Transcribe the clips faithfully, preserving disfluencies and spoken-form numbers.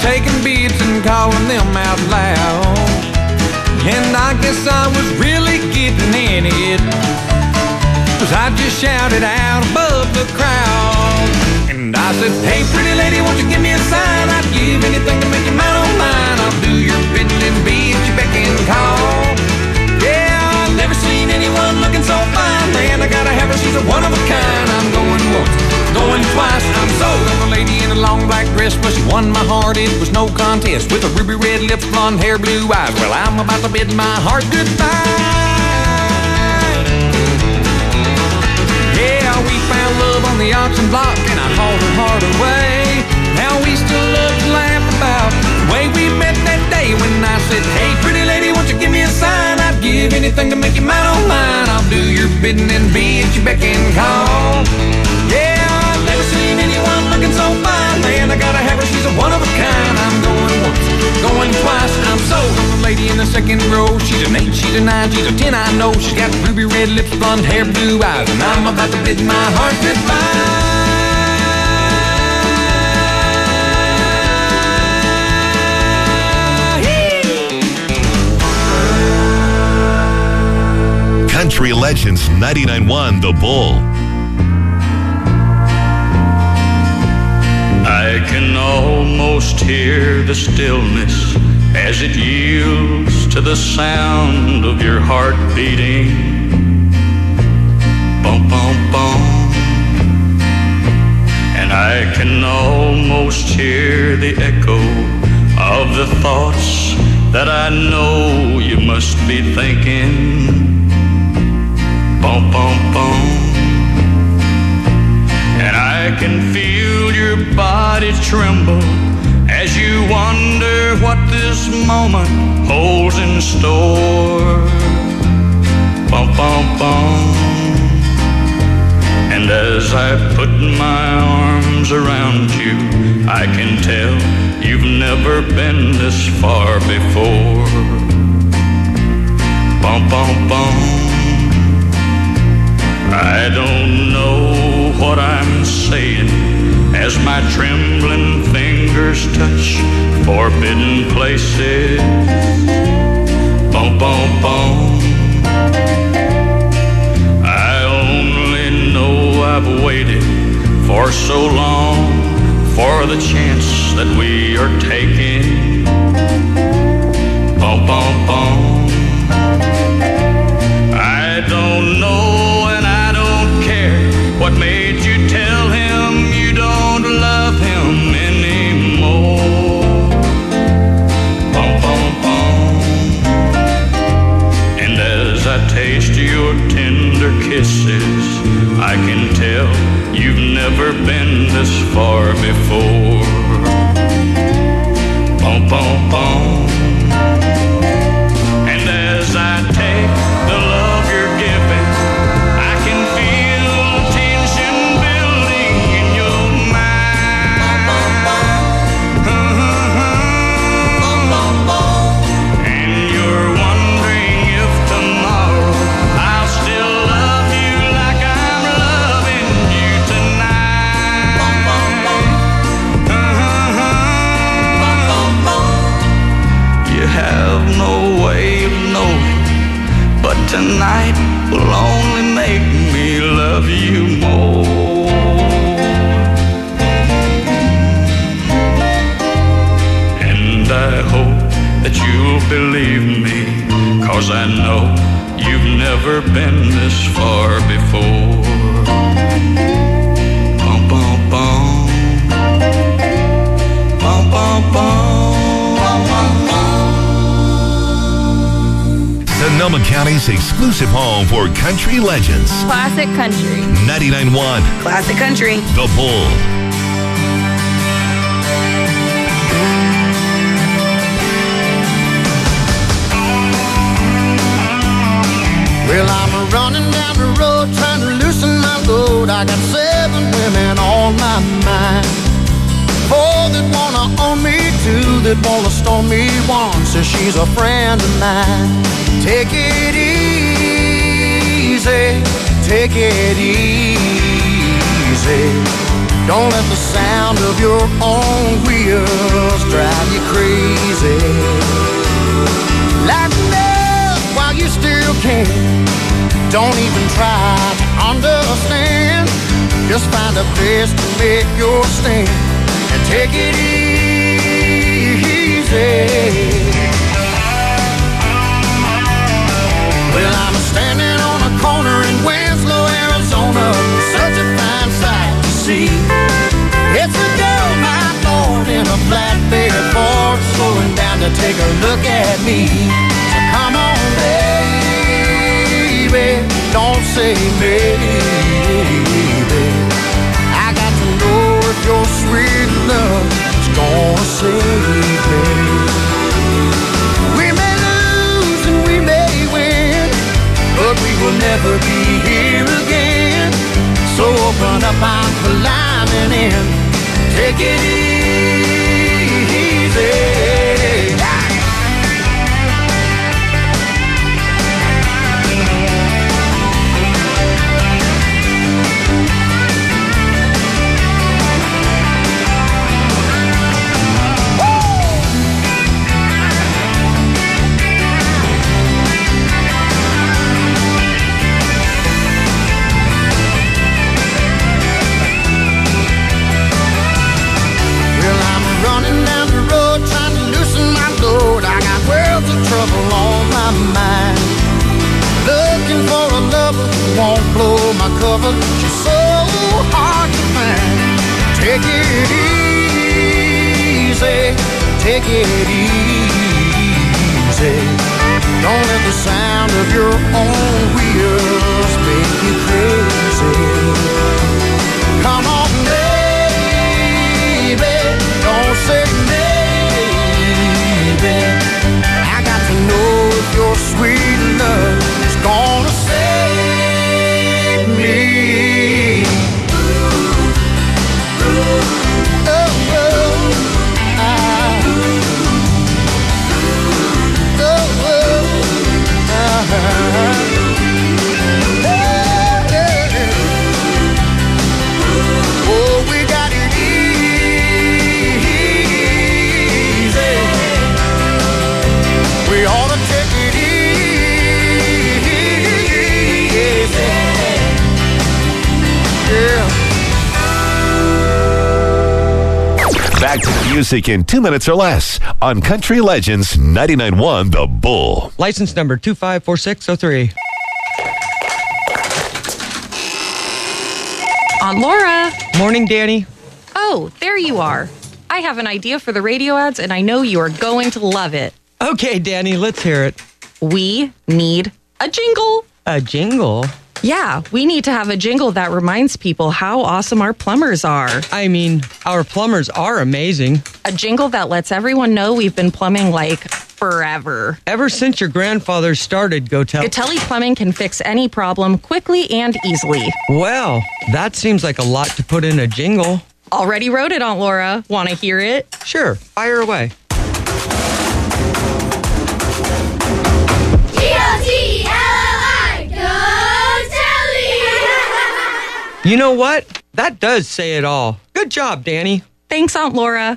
taking beats and calling them out loud. And I guess I was really getting in it, 'cause I just shouted out above the crowd. And I said, hey pretty lady, won't you give me a sign? I'd give anything to make you mine, oh mine. I'll do your bidding and be at your beck and call. Yeah, I've never seen anyone looking so fine. Man, I gotta have her, she's a one of a kind. I'm going once, going twice, I'm sold on a lady in a long black dress. Well, she won my heart, it was no contest. With her ruby red lips, blonde hair, blue eyes. Well, I'm about to bid my heart goodbye. Yeah, we found love on the auction block, and I hauled her heart away. Now we still love to laugh about the way we met that day when I said, hey pretty lady, won't you give me a sign? I'd give anything to make you mine, oh mine. I'll do your bidding and be at your beck and call. Yeah, I've never seen anyone looking so fine. Man, I gotta have her, she's a one of a kind. I'm going once, going twice, I'm sold on the lady in the second row. She's an eight, she's a nine, she's a ten, I know. She's got ruby red lips, blonde hair, blue eyes, and I'm about to bid my heart goodbye. Country Legends ninety-nine point one The Bull. I can almost hear the stillness as it yields to the sound of your heart beating. Bum, bum, bum. And I can almost hear the echo of the thoughts that I know you must be thinking. Bum, bum, bum. And I can feel your body tremble as you wonder what this moment holds in store. Bum, bum, bum. And as I put my arms around you, I can tell you've never been this far before. Bum, bum, bum. I don't know what I'm saying as my trembling fingers touch forbidden places. Bum, bum, bum. I only know I've waited for so long for the chance that we are taking. Bum, bum, bum. I don't know and I don't care what made you tell him you don't love him anymore. Bum, bum, bum. And as I taste your tender kisses, I can tell you've never been this far before. Bum, bum, bum. And as I take the love you're giving, I can feel tension building in your mind. And you're wondering if tomorrow I'll still love you like I'm loving you tonight. You have no way of knowing, but tonight will only make me love you more. And I hope that you'll believe me, 'cause I know you've never been this far before. Bum, bum, bum. Bum, bum, bum. Sonoma County's exclusive home for country legends. Classic country. ninety-nine point one Classic country. The Bull. Well, I'm running down the road trying to loosen my load. I got seven women on my mind. Four that wanna own me, two that wanna stone me, one says she's a friend of mine. Take it easy, take it easy. Don't let the sound of your own wheels drive man. Don't even try to understand. Just find a place to make your stand and take it easy. Well, I'm standing on a corner in Winslow, Arizona, such a fine sight to see. It's a girl, my Lord, in a flatbed Ford, slowing down to take a look at me. So come on, baby, don't say maybe. I got to know if your sweet love is gonna save me. We may lose and we may win, but we will never be here again. So open up, I'm climbing in. Take it easy. Trouble on my mind. Looking for a lover who won't blow my cover. She's so hard to find. Take it easy, take it easy. Don't let the sound of your own wheels make you crazy. Come on, baby, don't say maybe. Know if your sweet love is gonna save me. Oh, oh, I, oh, oh, uh-huh. Hey, hey. Oh, we got it easy. We ought to take it easy. Yeah. Back to the music in two minutes or less on Country Legends ninety-nine point one The Bull. License number two five four six zero three. Aunt Laura. Morning, Danny. Oh, there you are. I have an idea for the radio ads, and I know you are going to love it. Okay, Danny, let's hear it. We need a jingle. A jingle? Yeah, we need to have a jingle that reminds people how awesome our plumbers are. I mean, our plumbers are amazing. A jingle that lets everyone know we've been plumbing like forever. Ever since your grandfather started, Gotel. Gatelli Plumbing can fix any problem quickly and easily. Well, that seems like a lot to put in a jingle. Already wrote it, Aunt Laura. Want to hear it? Sure, fire away. You know what? That does say it all. Good job, Danny. Thanks, Aunt Laura.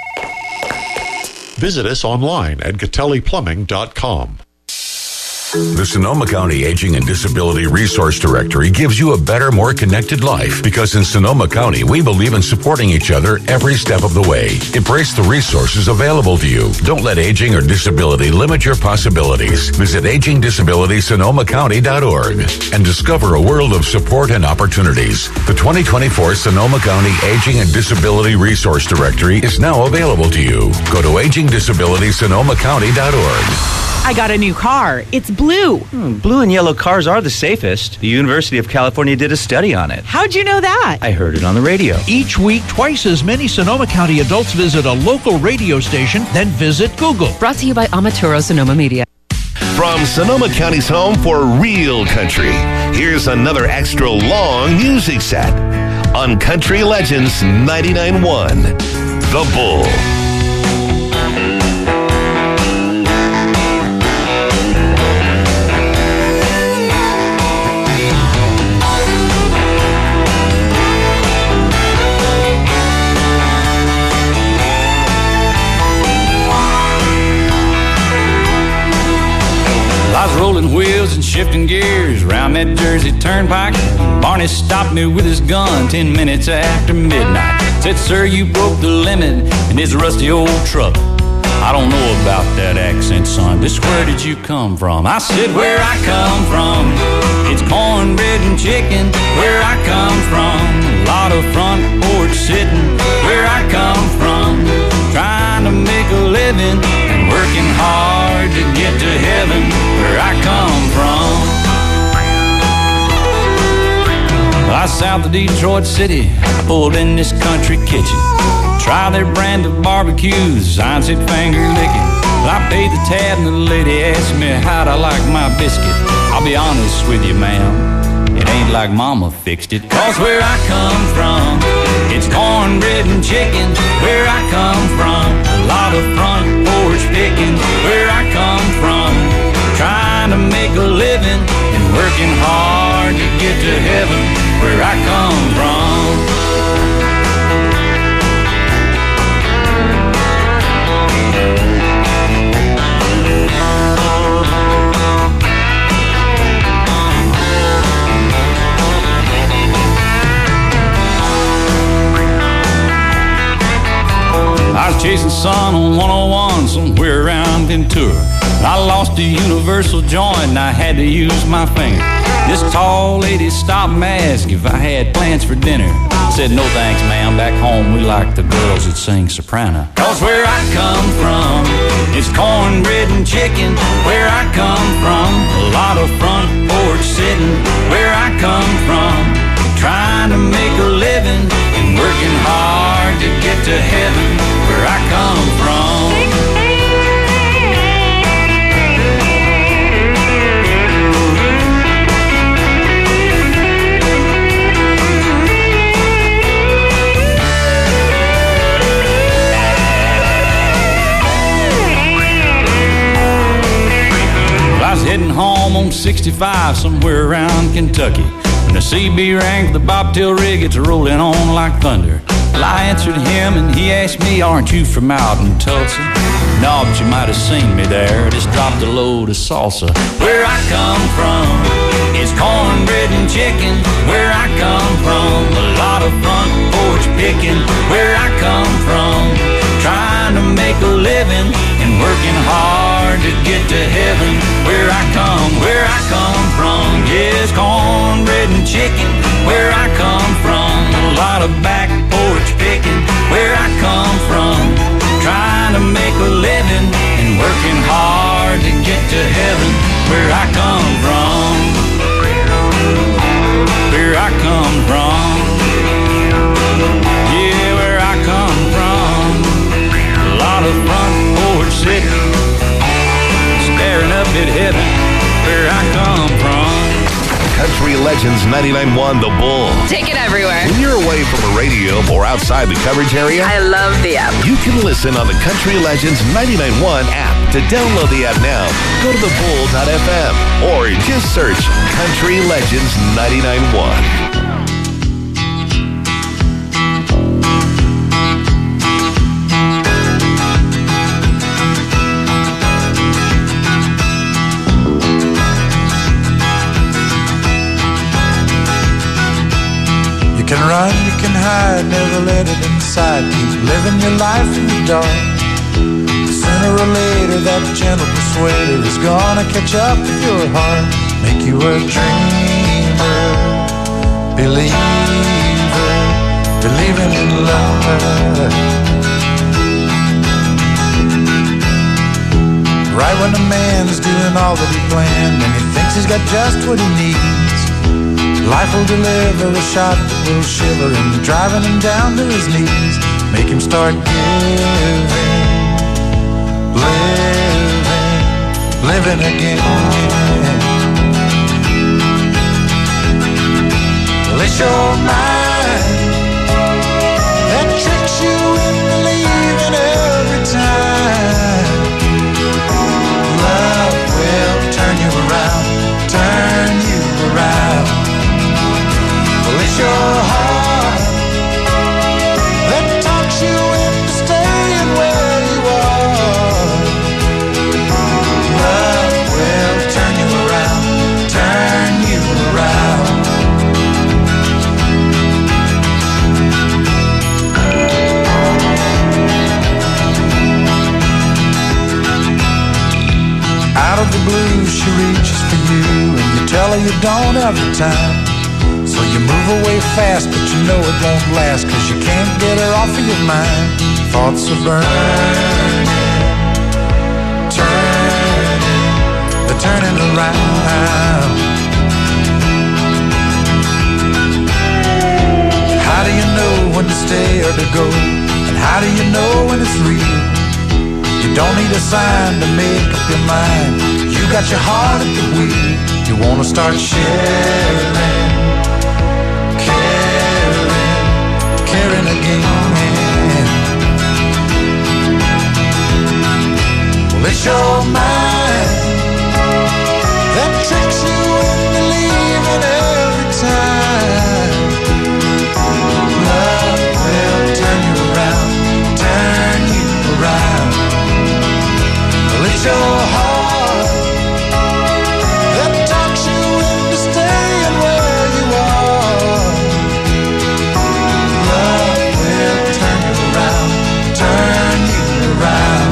Visit us online at gatelli plumbing dot com. The Sonoma County Aging and Disability Resource Directory gives you a better, more connected life because in Sonoma County, we believe in supporting each other every step of the way. Embrace the resources available to you. Don't let aging or disability limit your possibilities. Visit aging disability sonoma county dot org and discover a world of support and opportunities. The twenty twenty-four Sonoma County Aging and Disability Resource Directory is now available to you. Go to aging disability sonoma county dot org. I got a new car. It's blue. Hmm, blue and yellow cars are the safest. The University of California did a study on it. How'd you know that? I heard it on the radio. Each week, twice as many Sonoma County adults visit a local radio station, then visit Google. Brought to you by Amaturo Sonoma Media. From Sonoma County's home for real country, here's another extra long music set on Country Legends ninety-nine point one The Bull. rolling wheels and shifting gears round that Jersey Turnpike. Barney stopped me with his gun ten minutes after midnight. Said, sir, you broke the limit in his rusty old truck. I don't know about that accent, son. Just where did you come from? I said, where I come from, it's cornbread and chicken. Where I come from, a lot of front porch sitting. Where I come from, trying to make a living and working hard to get to heaven. Where I come from, I south of Detroit City, pulled in this country kitchen. Try their brand of barbecues, I said finger licking. I paid the tab and the lady asked me how'd I like my biscuit. I'll be honest with you, ma'am, it ain't like mama fixed it. Cause where I come from, it's cornbread and chicken. Where I come from, a lot of front porch picking. Where I come from, trying to make a living and working hard to get to heaven. Where I come from. I was chasing sun on one oh one somewhere around Ventura. I lost a universal joint and I had to use my finger. This tall lady stopped and asked if I had plans for dinner. I said, no thanks, ma'am, back home we like the girls that sing soprano. Cause where I come from, it's cornbread and chicken. Where I come from, a lot of front porch sitting. Where I come from, trying to make a living and working hard to get to heaven. Where I come from. I was heading home on sixty-five somewhere around Kentucky when the C B rang for the bobtail rig. It's rolling on like thunder. Well, I answered him and he asked me, aren't you from out in Tulsa? No, but you might have seen me there. Just dropped a load of salsa. Where I come from, it's cornbread and chicken. Where I come from, a lot of front porch picking. Where I come from, trying to make a living and working hard to get to heaven. Where I come, where I come from, yes, cornbread and chicken. Where I come from, a lot of back porch picking. Where I come from, trying to make a living and working hard to get to heaven. Where I come from, where I come from, yeah, where I come from, a lot of front porch sitting, staring up at heaven. Where I come from. Country Legends ninety-nine point one The Bull. Take it everywhere. When you're away from a radio or outside the coverage area, I love the app. you can listen on the Country Legends ninety-nine point one app. To download the app now, go to the bull dot f m or just search Country Legends ninety-nine point one. You can run, you can hide, never let it inside. Keep living your life in the dark. Sooner or later that gentle persuader is gonna catch up with your heart. Make you a dreamer, believer, believing in love. Right when a man's doing all that he planned and he thinks he's got just what he needs, life will deliver a shot that will shiver him, driving him down to his knees. Make him start giving, living, living again. Well, it's your mind that tricks you into believing every time. Love will turn you around, turn you around. Well, it's your heart that talks you into staying where you are. Love will turn you around. you don't have the time. So you move away fast, but you know it won't last, 'cause you can't get her off of your mind. Thoughts are burning, turning, they're turning around. How do you know when to stay or to go? And how do you know when it's real? You don't need a sign to make up your mind. You got your heart at the wheel. You wanna start sharing, caring, caring again. Well, it's your mind that tricks you into leaving every time. Love will turn you around, turn you around. Well, it's your heart that talks you into staying where you are. Love will turn you around, turn you around.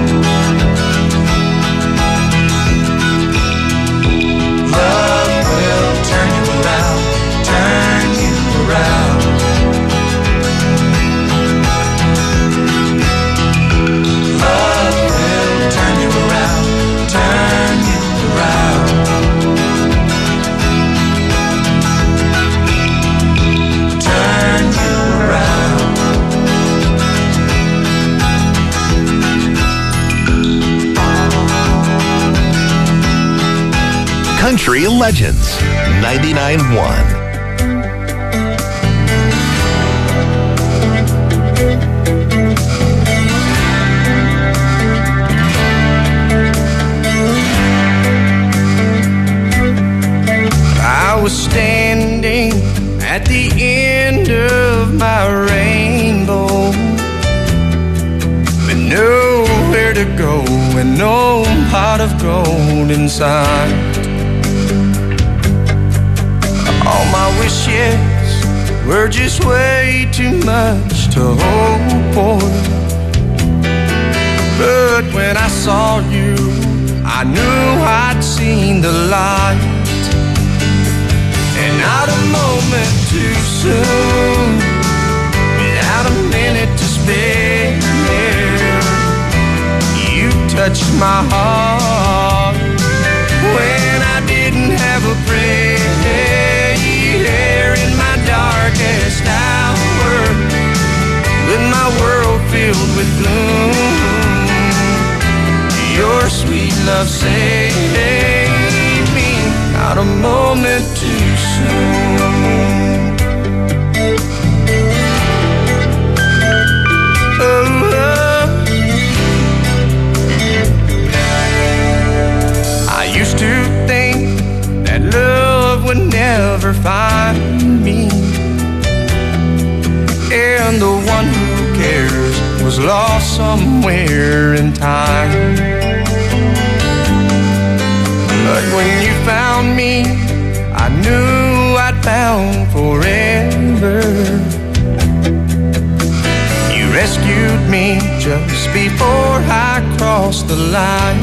Love will turn you around, turn you around. Love will turn you around, turn you around. Turn you around. Country Legends ninety-nine point one. I was standing at the end of my rainbow, with nowhere to go and no pot of gold inside. All my wishes were just way too much to hope for. But when I saw you, I knew I'd seen the light. And not a moment too soon, without a minute to spare, you touched my heart when I didn't have a prayer. In my darkest hour, with my world filled with gloom, your sweet love saved me, not a moment too soon. Oh, oh. I used to think that love would never find me, and the one who cares was lost somewhere in time. But when you found me, I knew I'd found forever. You rescued me just before I crossed the line,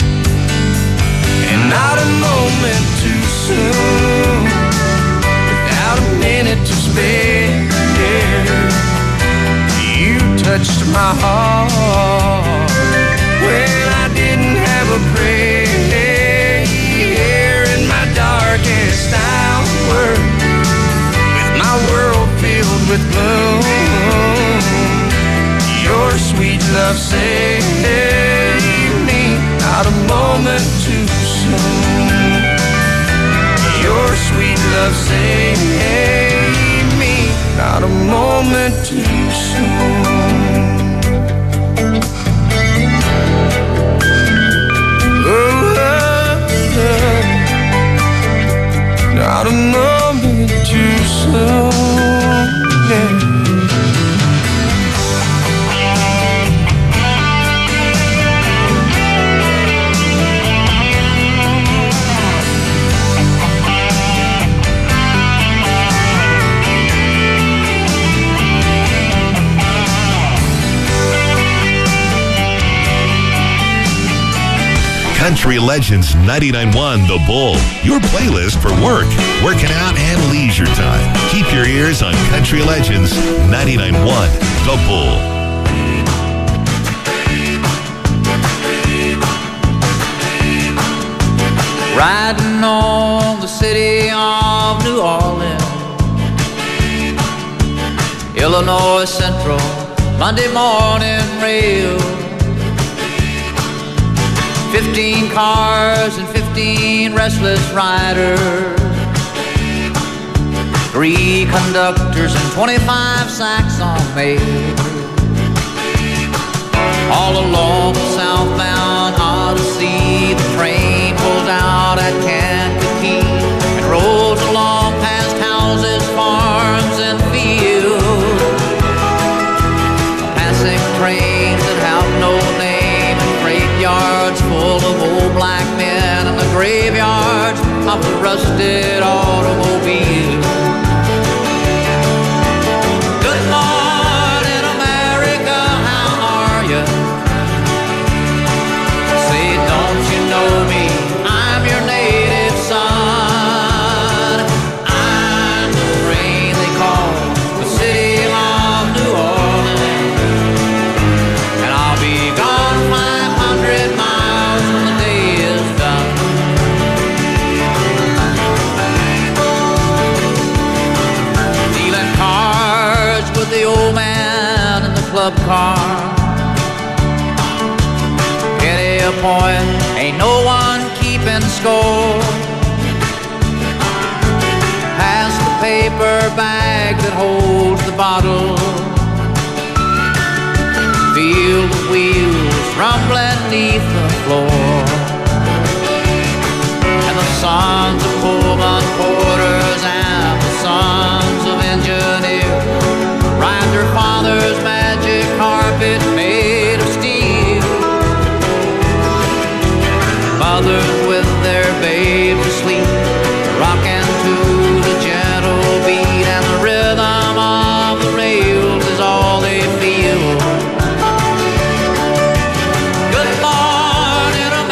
and not a moment too soon, without a minute to spare, you touched my heart when I didn't have a prayer. In my darkest hour, with my world filled with gloom, your sweet love saved me, not a moment too soon. Your sweet love saved me, not a moment too soon. Oh, oh, oh. Not a moment too soon, yeah. Country Legends ninety-nine point one The Bull, your playlist for work, working out, and leisure time. Keep your ears on Country Legends ninety-nine point one The Bull. Riding on the city of New Orleans, Illinois Central, Monday morning rail. Fifteen cars and fifteen restless riders, three conductors and twenty-five sacks on mail. All along the southbound Odyssey, the train pulls out at Kankakee and rolls along past houses, farms, and fields. Passing trains that have no name and freight yards full of old black men and the graveyards of the rusted automobile. Good morning, America, how are you? Say, don't you know me? I'm your native son. I'm the rain they call the city of New Orleans, and I'll be gone five hundred miles when the day is done. Dealing cards with the old man in the club car. Any a point, ain't no one keeping score. Pass the paper bag that holds the bottle. Feel the wheels rumbling beneath the floor. And the sons of Pullman porters and the sons of engineers ride their father's magic carpet made of steel. Mothers with their babes asleep, rocking to the gentle beat, and the rhythm of the rails is all they feel. Good morning,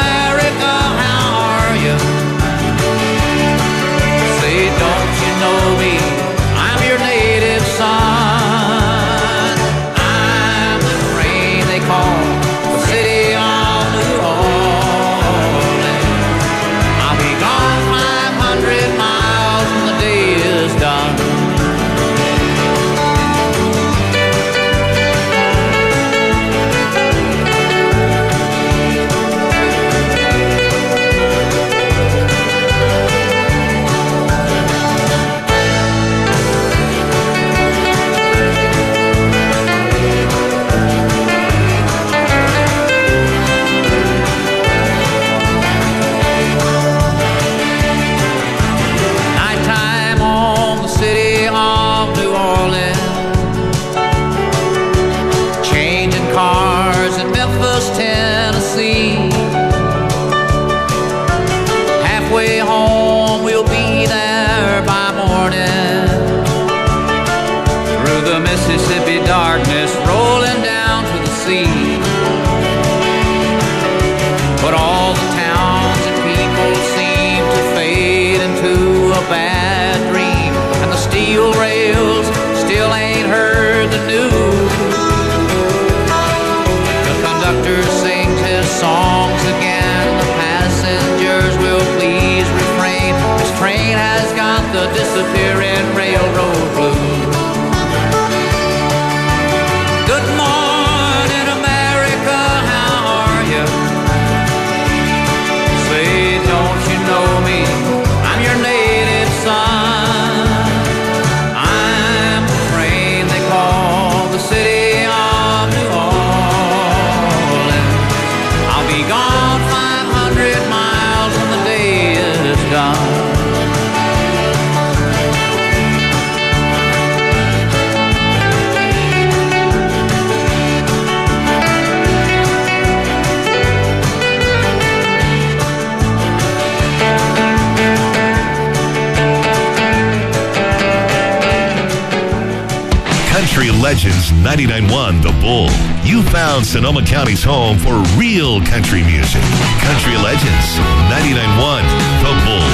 Legends ninety-nine point one The Bull. You found Sonoma County's home for real country music. Country Legends ninety-nine point one The Bull.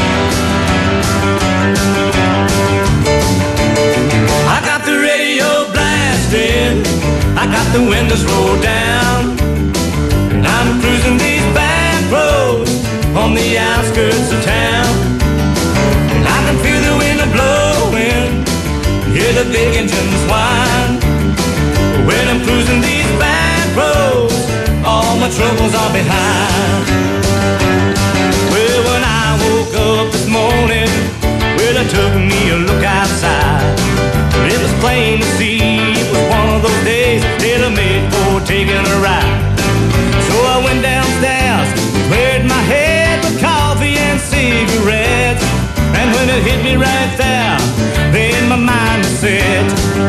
I got the radio blasting, I got the windows rolled down, and I'm cruising these back roads on the outskirts of town. And I can feel the wind blowing, hear the big engines whine. When I'm cruising these back roads, all my troubles are behind. Well, when I woke up this morning, well, I took me a look outside. It was plain to see it was one of those days tailor-made for taking a ride. So I went downstairs, cleared my head with coffee and cigarettes. And when it hit me right there, then my mind was set.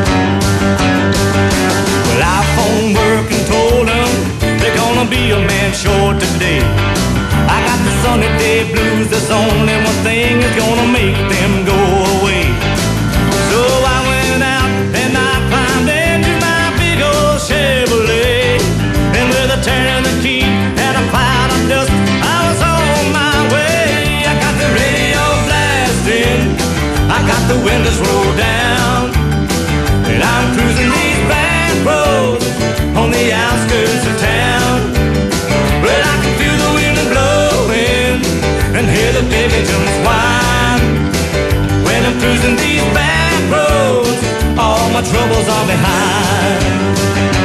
Well, I phoned work and told them they're gonna be a man short today. I got the sunny day blues, there's only one thing that's gonna make them go away. So I went out and I climbed into my big old Chevrolet, and with a turn of the key and a cloud of dust, I was on my way. I got the radio blasting, I got the windows rolled down, and I'm cruising these back roads on the outskirts of town. Well, I can feel the wind blowing and hear the big engines whine. When I'm cruising these back roads, all my troubles are behind.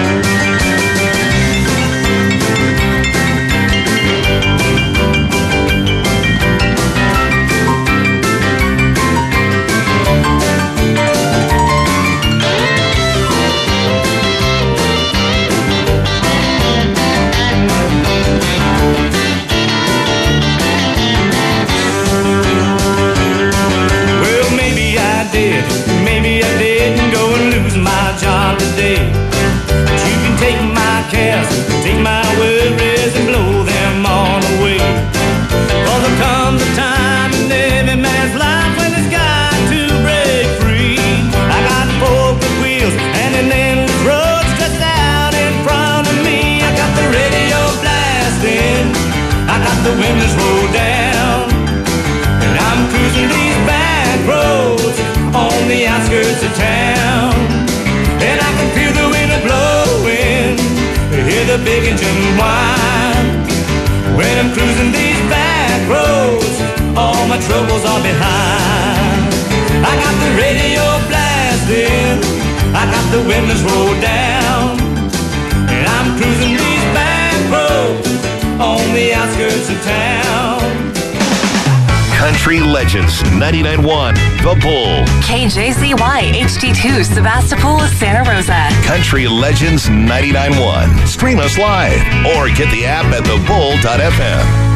Maybe I didn't go and lose my job today, but you can take my cares, take my worries and blow them all away. For there comes a time in every man's life when it's got to break free. I got four good wheels and an endless road stretched out in front of me. I got the radio blasting, I got the windows rolled down, and I'm cruising these back roads on the outskirts of town. And I can feel the wind blowing, hear the big engine whine. When I'm cruising these back roads, all my troubles are behind. I got the radio blasting, I got the windows rolled down, and I'm cruising these back roads on the outskirts of town. Country Legends ninety-nine point one The Bull. K J Z Y H D two Sebastopol, Santa Rosa. Country Legends ninety-nine point one. Stream us live or get the app at the bull dot f m.